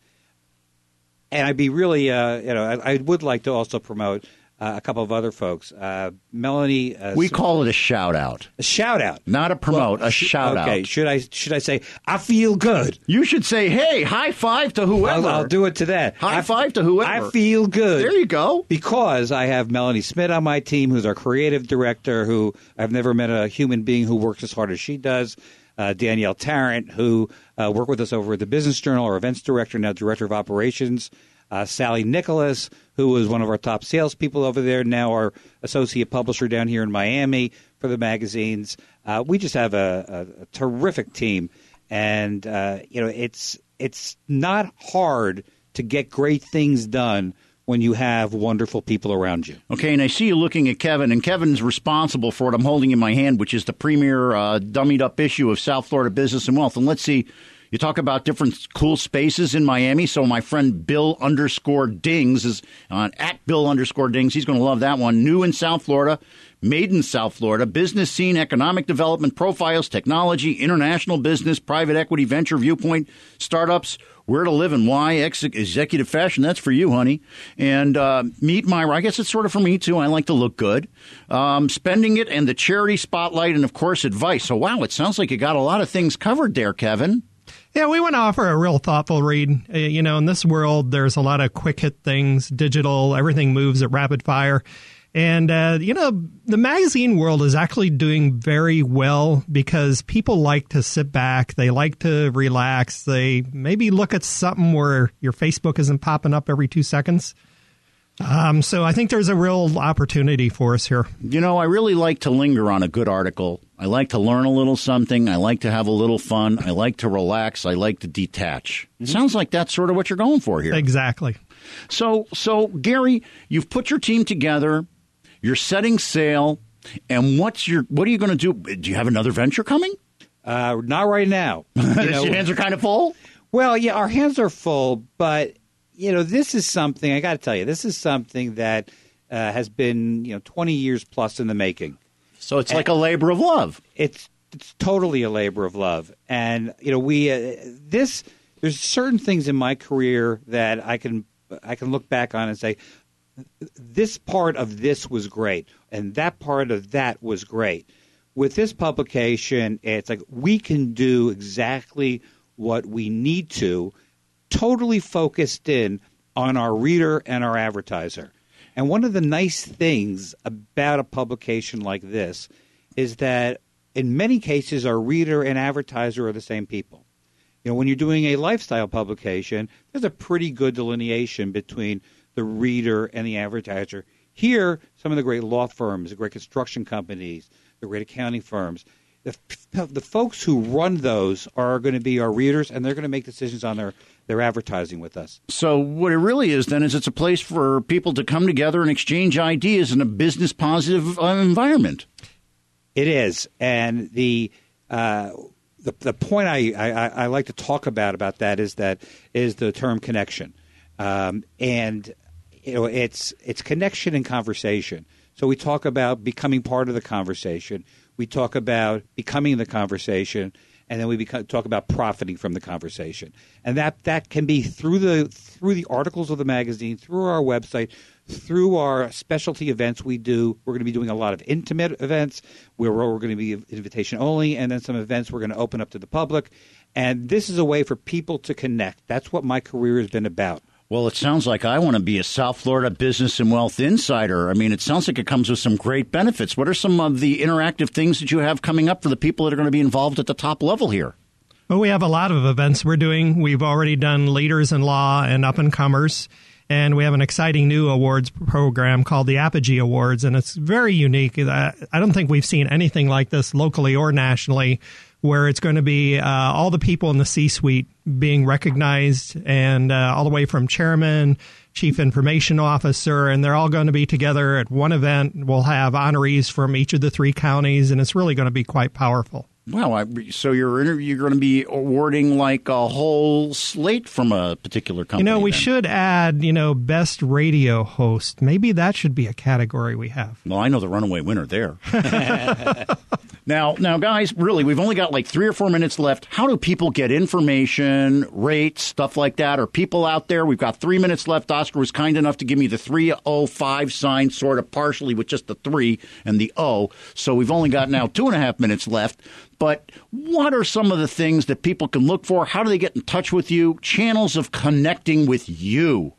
And I'd be really, uh, you know, I, I would like to also promote uh, a couple of other folks. Uh, Melanie. Uh, we call it a shout out. A shout out, not a promote. Well, a shout okay. out. Okay. Should I should I say I feel good? You should say, hey, high five to whoever. I'll, I'll do it to that. High I, five to whoever. I feel good. There you go. Because I have Melanie Smith on my team, who's our creative director. Who I've never met a human being who works as hard as she does. Uh, Danielle Tarrant, who uh, worked with us over at the Business Journal, our events director, now director of operations. Uh, Sally Nicholas, who was one of our top salespeople over there, now our associate publisher down here in Miami for the magazines. Uh, we just have a, a, a terrific team, and uh, you know it's it's not hard to get great things done when you have wonderful people around you. Okay, and I see you looking at Kevin, and Kevin's responsible for what I'm holding in my hand, which is the premier uh, dummied-up issue of South Florida Business and Wealth. And let's see. You talk about different cool spaces in Miami. So my friend Bill underscore Dings is on at Bill underscore Dings. He's going to love that one. New in South Florida, made in South Florida, business scene, economic development, profiles, technology, international business, private equity, venture viewpoint, startups, where to live and why, ex- executive fashion. That's for you, honey. And uh, meet Myra. I guess it's sort of for me, too. I like to look good. Um, spending it and the charity spotlight and, of course, advice. So, wow, it sounds like you got a lot of things covered there, Kevin. Yeah, we want to offer a real thoughtful read. Uh, you know, in this world, there's a lot of quick hit things, digital, everything moves at rapid fire. And, uh, you know, the magazine world is actually doing very well because people like to sit back. They like to relax. They maybe look at something where your Facebook isn't popping up every two seconds. Um, so I think there's a real opportunity for us here. You know, I really like to linger on a good article. I like to learn a little something. I like to have a little fun. I like to relax. I like to detach. Mm-hmm. Sounds like that's sort of what you're going for here. Exactly. So, so Gary, you've put your team together. You're setting sail. And what's your what are you going to do? Do you have another venture coming? Uh, not right now. You know, your hands are kind of full? Well, yeah, our hands are full, but you know, this is something, I got to tell you, this is something that uh, has been, you know, twenty years plus in the making. So it's and like a labor of love. It's it's totally a labor of love. And, you know, we, uh, this, there's certain things in my career that I can, I can look back on and say, this part of this was great, and that part of that was great. With this publication, it's like we can do exactly what we need to, totally focused in on our reader and our advertiser. And one of the nice things about a publication like this is that in many cases our reader and advertiser are the same people. You know, when you're doing a lifestyle publication, there's a pretty good delineation between the reader and the advertiser. Here, some of the great law firms, the great construction companies, the great accounting firms, the, the folks who run those are going to be our readers, and they're going to make decisions on their, their advertising with us. So what it really is then is it's a place for people to come together and exchange ideas in a business positive uh, environment. It is. And the uh, the, the point I, I, I like to talk about about that is that is the term connection. Um, and you know, it's it's connection and conversation. So we talk about becoming part of the conversation. We talk about becoming the conversation, and then we become, talk about profiting from the conversation. And that, that can be through the through the articles of the magazine, through our website, through our specialty events we do. We're going to be doing a lot of intimate events where we're going to be invitation only, and then some events we're going to open up to the public. And this is a way for people to connect. That's what my career has been about. Well, it sounds like I want to be a South Florida Business and Wealth Insider. I mean, it sounds like it comes with some great benefits. What are some of the interactive things that you have coming up for the people that are going to be involved at the top level here? Well, we have a lot of events we're doing. We've already done Leaders in Law and Up-and-Comers. And we have an exciting new awards program called the Apogee Awards, and it's very unique. I don't think we've seen anything like this locally or nationally, where it's going to be uh, all the people in the C-suite being recognized, and uh, all the way from chairman, chief information officer, and they're all going to be together at one event. We'll have honorees from each of the three counties, and it's really going to be quite powerful. Wow. I, so you're, inter- you're going to be awarding like a whole slate from a particular company. You know, we then. should add, you know, best radio host. Maybe that should be a category we have. Well, I know the runaway winner there. Now, now, guys, really, we've only got like three or four minutes left. How do people get information, rates, stuff like that? Are people out there? We've got three minutes left. Oscar was kind enough to give me the three oh five sign, sort of partially with just the three and the O. So we've only got now two and a half minutes left. But what are some of the things that people can look for? How do they get in touch with you? Channels of connecting with you?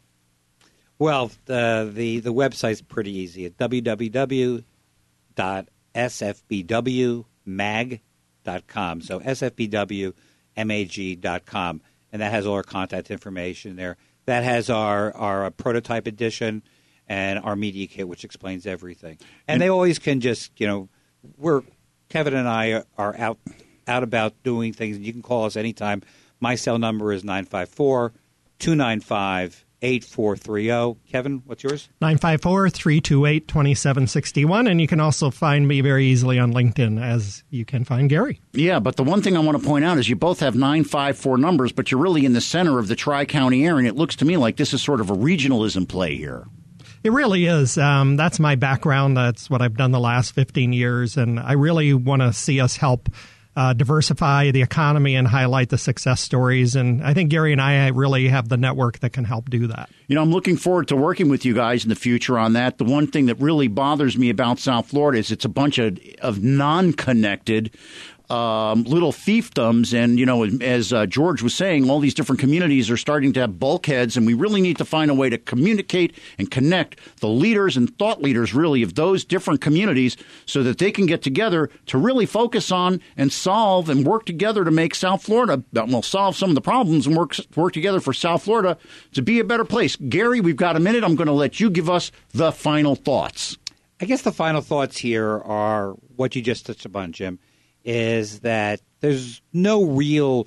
Well, uh, the, the website's pretty easy at w w w dot s f b w mag dot com. So s f b w mag dot com. And that has all our contact information there. That has our, our prototype edition and our media kit, which explains everything. And, and they always can just, you know, we're Kevin and I are out out about doing things. You can call us anytime. My cell number is nine five four, two nine five, eight four three zero. Kevin, what's yours? nine five four, three two eight, two seven six one. And you can also find me very easily on LinkedIn, as you can find Gary. Yeah, but the one thing I want to point out is you both have nine five four numbers, but you're really in the center of the Tri-County area, and it looks to me like this is sort of a regionalism play here. It really is. Um, that's my background. That's what I've done the last fifteen years, and I really want to see us help uh, diversify the economy and highlight the success stories. And I think Gary and I really have the network that can help do that. You know, I'm looking forward to working with you guys in the future on that. The one thing that really bothers me about South Florida is it's a bunch of, of non-connected Um, little fiefdoms, and, you know, as uh, George was saying, all these different communities are starting to have bulkheads, and we really need to find a way to communicate and connect the leaders and thought leaders, really, of those different communities so that they can get together to really focus on and solve and work together to make South Florida, well, solve some of the problems and work, work together for South Florida to be a better place. Gary, we've got a minute. I'm going to let you give us the final thoughts. I guess the final thoughts here are what you just touched upon, Jim. Is that there's no real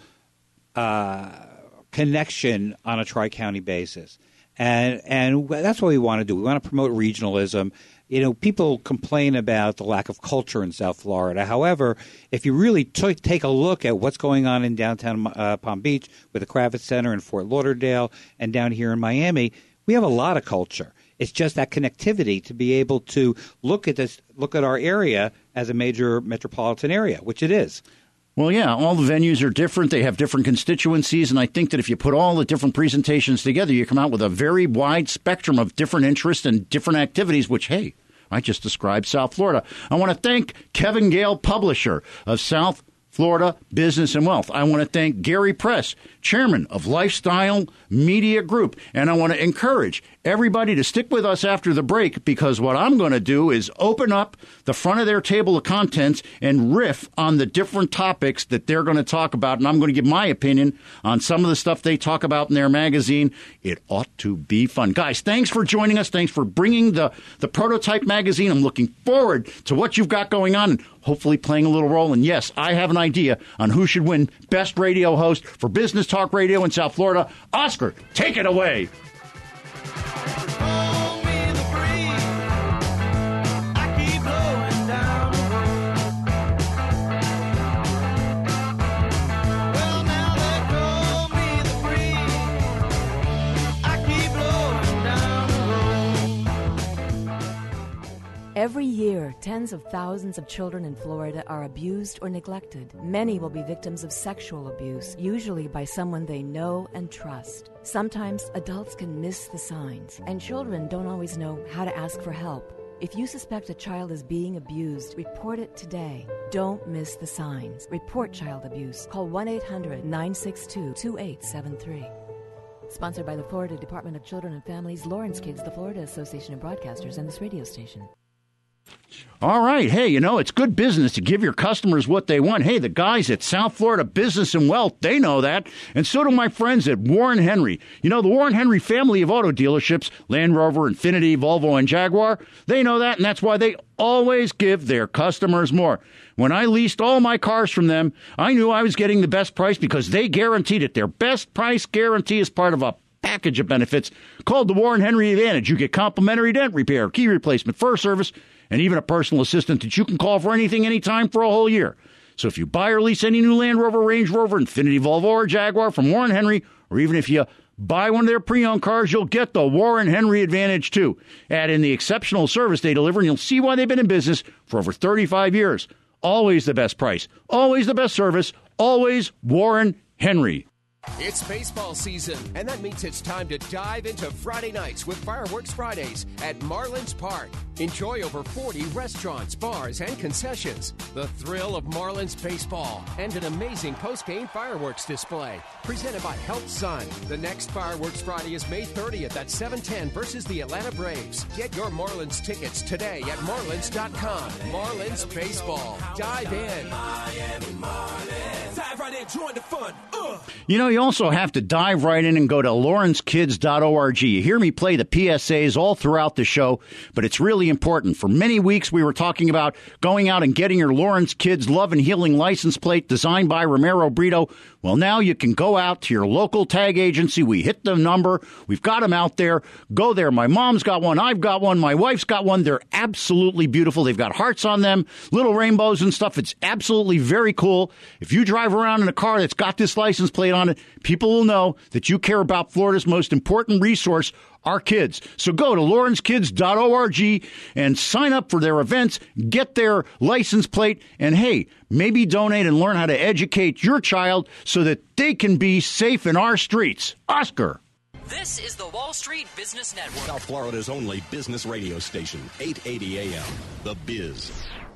uh, connection on a tri-county basis. And and that's what we want to do. We want to promote regionalism. You know, people complain about the lack of culture in South Florida. However, if you really t- take a look at what's going on in downtown uh, Palm Beach with the Kravitz Center in Fort Lauderdale and down here in Miami, we have a lot of culture. It's just that connectivity to be able to look at this, look at our area as a major metropolitan area, which it is. Well, yeah, all the venues are different. They have different constituencies, and I think that if you put all the different presentations together, you come out with a very wide spectrum of different interests and different activities, which, hey, I just described South Florida. I want to thank Kevin Gale, publisher of South Florida Business and Wealth. I want to thank Gary Press, chairman of Lifestyle Media Group. And I want to encourage everybody to stick with us after the break, because what I'm going to do is open up the front of their table of contents and riff on the different topics that they're going to talk about. And I'm going to give my opinion on some of the stuff they talk about in their magazine. It ought to be fun. Guys, thanks for joining us. Thanks for bringing the, the Prototype magazine. I'm looking forward to what you've got going on and hopefully playing a little role. And yes, I have an idea on who should win Best Radio Host for Business Talk Radio in South Florida. Oscar, take it away. Every year, tens of thousands of children in Florida are abused or neglected. Many will be victims of sexual abuse, usually by someone they know and trust. Sometimes adults can miss the signs, and children don't always know how to ask for help. If you suspect a child is being abused, report it today. Don't miss the signs. Report child abuse. Call one eight hundred, nine six two, two eight seven three. Sponsored by the Florida Department of Children and Families, Lawrence Kids, the Florida Association of Broadcasters, and this radio station. All right. Hey, you know, it's good business to give your customers what they want. Hey, the guys at South Florida Business and Wealth, they know that. And so do my friends at Warren Henry. You know, the Warren Henry family of auto dealerships, Land Rover, Infiniti, Volvo, and Jaguar, they know that, and that's why they always give their customers more. When I leased all my cars from them, I knew I was getting the best price because they guaranteed it. Their best price guarantee is part of a package of benefits called the Warren Henry Advantage. You get complimentary dent repair, key replacement, fur service, and even a personal assistant that you can call for anything, anytime for a whole year. So if you buy or lease any new Land Rover, Range Rover, Infiniti, Volvo, or Jaguar from Warren Henry, or even if you buy one of their pre-owned cars, you'll get the Warren Henry Advantage too. Add in the exceptional service they deliver, and you'll see why they've been in business for over thirty-five years. Always the best price, always the best service, always Warren Henry. It's baseball season, and that means it's time to dive into Friday nights with Fireworks Fridays at Marlins Park. Enjoy over forty restaurants, bars, and concessions, the thrill of Marlins baseball, and an amazing post-game fireworks display presented by Health Sun. The next Fireworks Friday is May thirtieth at seven ten versus the Atlanta Braves. Get your Marlins tickets today at marlins dot com. Marlins baseball. Dive in. Dive right in, join the fun. Uh. You know, you also have to dive right in and go to lawrence kids dot org. You hear me play the P S As all throughout the show, but it's really important. For many weeks, we were talking about going out and getting your Lawrence Kids Love and Healing license plate designed by Romero Brito. Well, now you can go out to your local tag agency. We hit the number. We've got them out there. Go there. My mom's got one. I've got one. My wife's got one. They're absolutely beautiful. They've got hearts on them, little rainbows and stuff. It's absolutely very cool. If you drive around in a car that's got this license plate on it, people will know that you care about Florida's most important resource, our kids. So go to lawrence kids dot org and sign up for their events, get their license plate, and hey, maybe donate and learn how to educate your child so that they can be safe in our streets. Oscar. This is the Wall Street Business Network. South Florida's only business radio station, eight eighty A M, The Biz.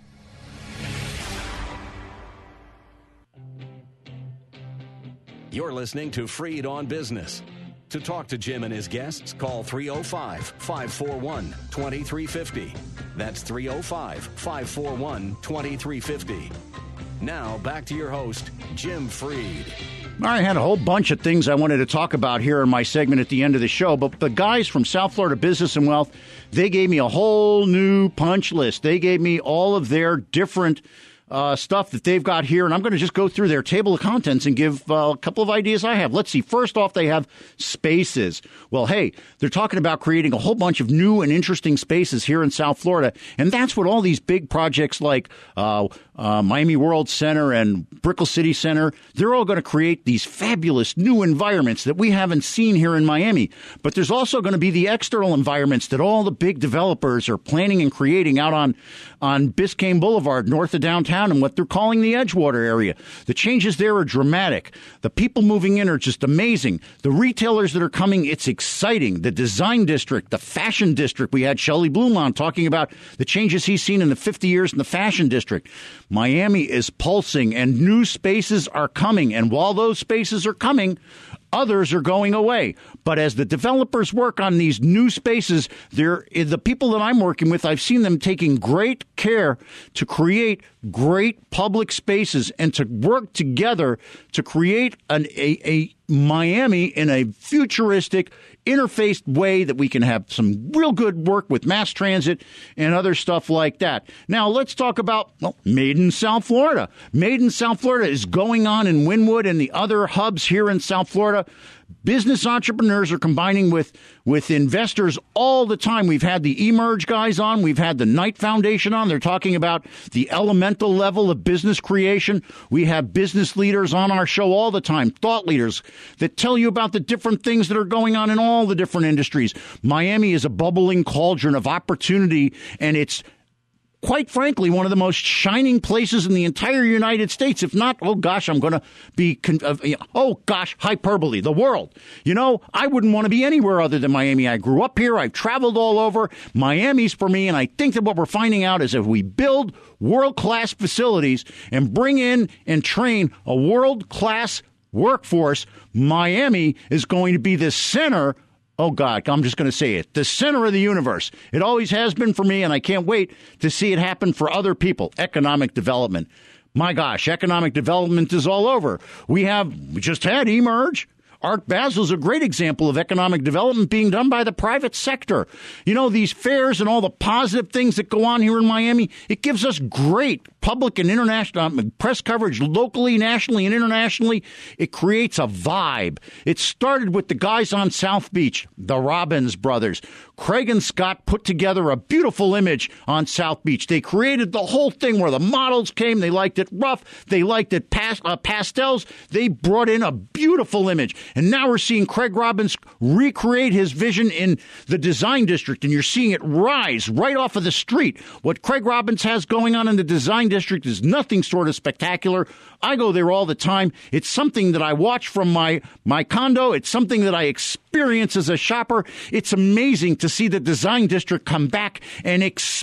You're listening to Freed on Business. To talk to Jim and his guests, call three oh five, five four one, two three five oh. That's three oh five, five four one, two three five oh. Now, back to your host, Jim Freed. I had a whole bunch of things I wanted to talk about here in my segment at the end of the show, but the guys from South Florida Business and Wealth, they gave me a whole new punch list. They gave me all of their different Uh, stuff that they've got here, and I'm going to just go through their table of contents and give uh, a couple of ideas I have. Let's see. First off, they have spaces. Well, hey, they're talking about creating a whole bunch of new and interesting spaces here in South Florida, and that's what all these big projects like uh, uh, Miami World Center and Brickell City Center, they're all going to create these fabulous new environments that we haven't seen here in Miami. But there's also going to be the external environments that all the big developers are planning and creating out on, on Biscayne Boulevard, north of downtown, and what they're calling the Edgewater area. The changes there are dramatic. The people moving in are just amazing. The retailers that are coming, it's exciting. The design district, the fashion district. We had Shelley Bloom on talking about the changes he's seen in the fifty years in the fashion district. Miami is pulsing, and new spaces are coming. And while those spaces are coming, others are going away. But as the developers work on these new spaces, they're, the people that I'm working with, I've seen them taking great care to create great public spaces and to work together to create an, a, a Miami in a futuristic, interfaced way that we can have some real good work with mass transit and other stuff like that. Now, let's talk about, well, Made in South Florida. Made in South Florida is going on in Wynwood and the other hubs here in South Florida. Business entrepreneurs are combining with, with investors all the time. We've had the eMerge guys on. We've had the Knight Foundation on. They're talking about the elemental level of business creation. We have business leaders on our show all the time, thought leaders that tell you about the different things that are going on in all the different industries. Miami is a bubbling cauldron of opportunity, and it's quite frankly, one of the most shining places in the entire United States, if not, oh gosh, I'm going to be, con- uh, oh gosh, hyperbole, the world. You know, I wouldn't want to be anywhere other than Miami. I grew up here. I've traveled all over. Miami's for me, and I think that what we're finding out is if we build world-class facilities and bring in and train a world-class workforce, Miami is going to be the center Oh, God, I'm just going to say it. The center of the universe. It always has been for me, and I can't wait to see it happen for other people. Economic development. My gosh, economic development is all over. We have we just had eMERGE. Art Basil's a great example of economic development being done by the private sector. You know, these fairs and all the positive things that go on here in Miami, it gives us great public and international um, press coverage locally, nationally, and internationally. It creates a vibe. It started with the guys on South Beach, the Robbins brothers. Craig and Scott put together a beautiful image on South Beach. They created the whole thing where the models came. They liked it rough. They liked it pas- uh, pastels. They brought in a beautiful image. And now we're seeing Craig Robbins recreate his vision in the design district, and you're seeing it rise right off of the street. What Craig Robbins has going on in the design district is nothing sort of spectacular. I go there all the time. It's something that I watch from my, my condo. It's something that I experience as a shopper. It's amazing to see the design district come back and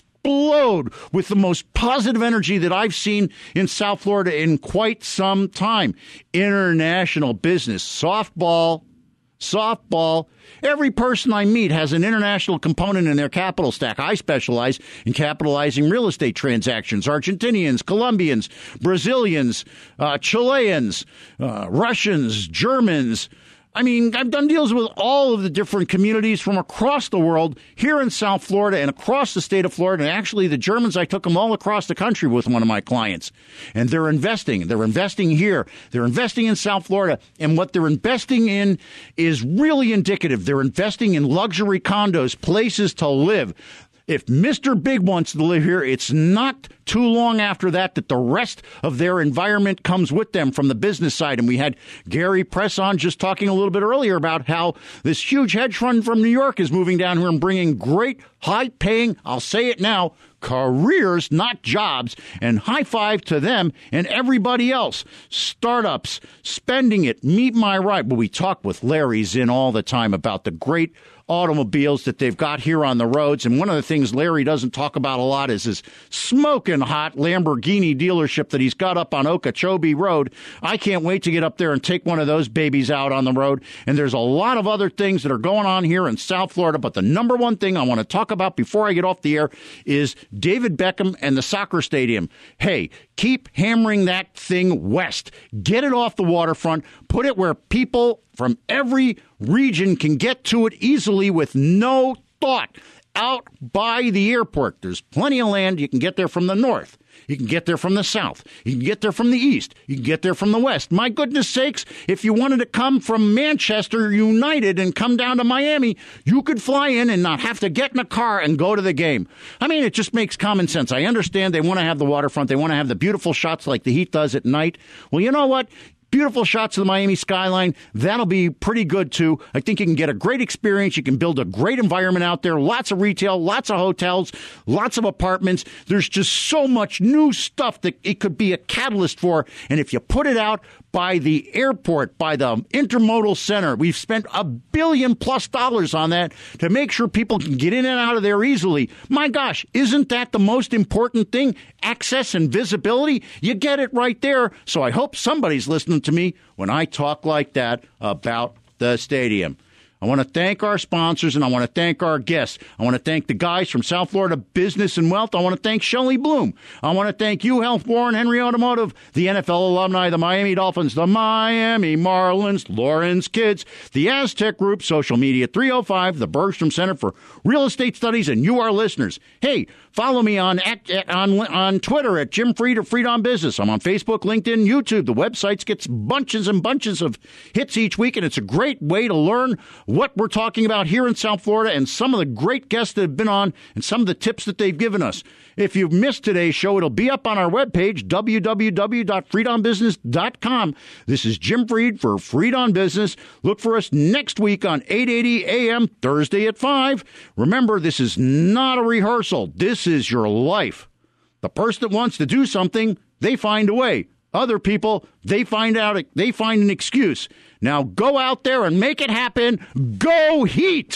explode with the most positive energy that I've seen in South Florida in quite some time. International business, softball, softball. Every person I meet has an international component in their capital stack. I specialize in capitalizing real estate transactions. Argentinians, Colombians, Brazilians, uh, Chileans, uh, Russians, Germans. I mean, I've done deals with all of the different communities from across the world here in South Florida and across the state of Florida. And actually, the Germans, I took them all across the country with one of my clients. And they're investing. They're investing here. They're investing in South Florida. And what they're investing in is really indicative. They're investing in luxury condos, places to live. If Mister Big wants to live here, it's not too long after that that the rest of their environment comes with them from the business side. And we had Gary Press on just talking a little bit earlier about how this huge hedge fund from New York is moving down here and bringing great, high-paying, I'll say it now, careers, not jobs, and high five to them and everybody else. Startups, spending it, meet my right. But we talk with Larry Zinn all the time about the great automobiles that they've got here on the roads. And one of the things Larry doesn't talk about a lot is his smoking hot Lamborghini dealership that he's got up on Okeechobee Road. I can't wait to get up there and take one of those babies out on the road. And there's a lot of other things that are going on here in South Florida. But the number one thing I want to talk about before I get off the air is David Beckham and the soccer stadium. Hey, keep hammering that thing west. Get it off the waterfront. Put it where people from every region can get to it easily with no thought. Out by the airport, there's plenty of land. You can get there from the north. You can get there from the south. You can get there from the east. You can get there from the west. My goodness sakes, if you wanted to come from Manchester United and come down to Miami, you could fly in and not have to get in a car and go to the game. I mean, it just makes common sense. I understand they want to have the waterfront. They want to have the beautiful shots like the Heat does at night. Well, you know what? Beautiful shots of the Miami skyline. That'll be pretty good, too. I think you can get a great experience. You can build a great environment out there. Lots of retail, lots of hotels, lots of apartments. There's just so much new stuff that it could be a catalyst for. And if you put it out by the airport, by the intermodal center, we've spent a billion plus dollars on that to make sure people can get in and out of there easily. My gosh, isn't that the most important thing? Access and visibility? You get it right there. So I hope somebody's listening to me when I talk like that about the stadium. I want to thank our sponsors, and I want to thank our guests. I want to thank the guys from South Florida Business and Wealth. I want to thank Shelley Bloom. I want to thank U Health, Warren Henry Automotive, the N F L alumni, the Miami Dolphins, the Miami Marlins, Lawrence Kids, the Aztec Group, Social Media three oh five, the Bergstrom Center for Real Estate Studies, and you, our listeners. Hey, follow me on on on Twitter at Jim Freed or Freed on Business. I'm on Facebook, LinkedIn, YouTube. The website gets bunches and bunches of hits each week, and it's a great way to learn what we're talking about here in South Florida and some of the great guests that have been on and some of the tips that they've given us. If you've missed today's show, it'll be up on our webpage, w w w dot freed on business dot com. This is Jim Freed for Freed on Business. Look for us next week on eight eighty a m Thursday at five. Remember, this is not a rehearsal. This is your life. The person that wants to do something, they find a way. Other people, they find out, they find an excuse. Now go out there and make it happen. Go Heat!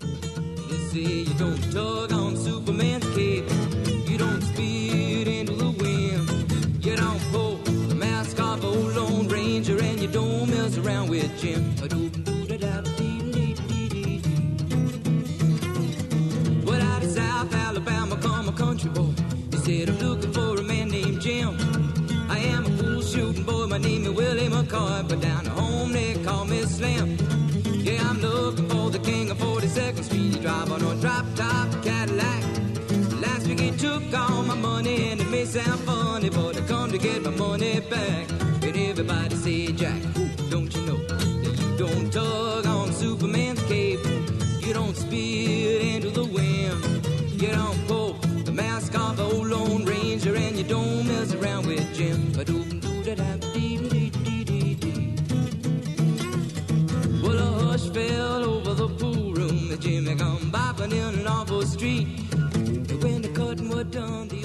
You see, you don't tug on Superman's cape. You don't speed into the wind. You don't pull the mask off old Lone Ranger, and you don't mess around with Jim. went back. And everybody said, Jack, don't you know that you don't tug on Superman's cape? You don't spit into the wind. You don't pull the mask off the old Lone Ranger, and you don't mess around with Jim. Well, a hush fell over the pool room. The Jimmy come bopping in an awful street. When the curtain was done, the